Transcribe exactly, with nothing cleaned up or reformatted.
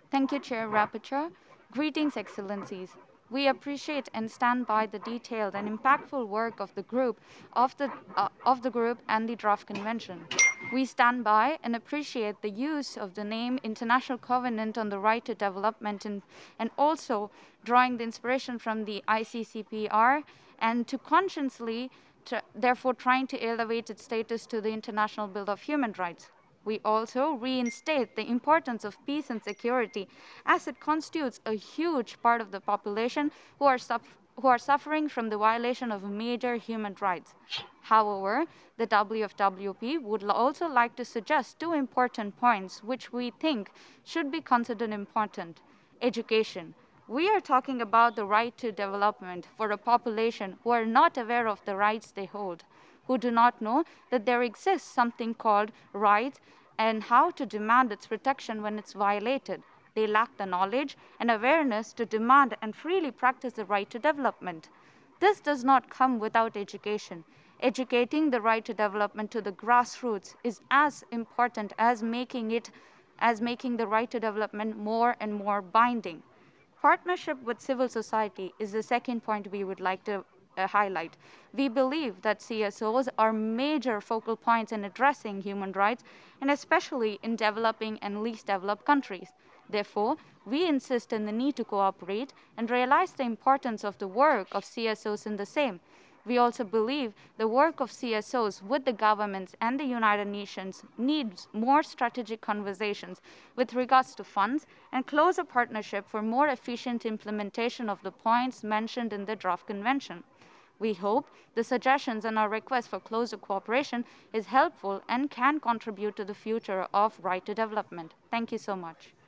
Thank you, Chair Rapporteur. Greetings, Excellencies. We appreciate and stand by the detailed and impactful work of the group of the, uh, of the group and the draft convention. We stand by and appreciate the use of the name International Covenant on the Right to Development and, and also drawing the inspiration from the I C C P R and to consciously, tr- therefore, trying to elevate its status to the International Bill of Human Rights. We also reinstate the importance of peace and security as it constitutes a huge part of the population who are, suf- who are suffering from the violation of major human rights. However, the W F W P would also like to suggest two important points which we think should be considered important. Education. We are talking about the right to development for a population who are not aware of the rights they hold, who do not know that there exists something called rights and how to demand its protection when it's violated. They lack the knowledge and awareness to demand and freely practice the right to development. This does not come without education. Educating the right to development to the grassroots is as important as making it as making the right to development more and more binding. Partnership with civil society is the second point we would like to uh, highlight. We believe that C S Os are major focal points in addressing human rights, and especially in developing and least developed countries. Therefore, we insist on the need to cooperate and realize the importance of the work of C S Os in the same. We also believe the work of C S Os with the governments and the United Nations needs more strategic conversations with regards to funds and closer partnership for more efficient implementation of the points mentioned in the draft convention. We hope the suggestions and our request for closer cooperation is helpful and can contribute to the future of right to development. Thank you so much.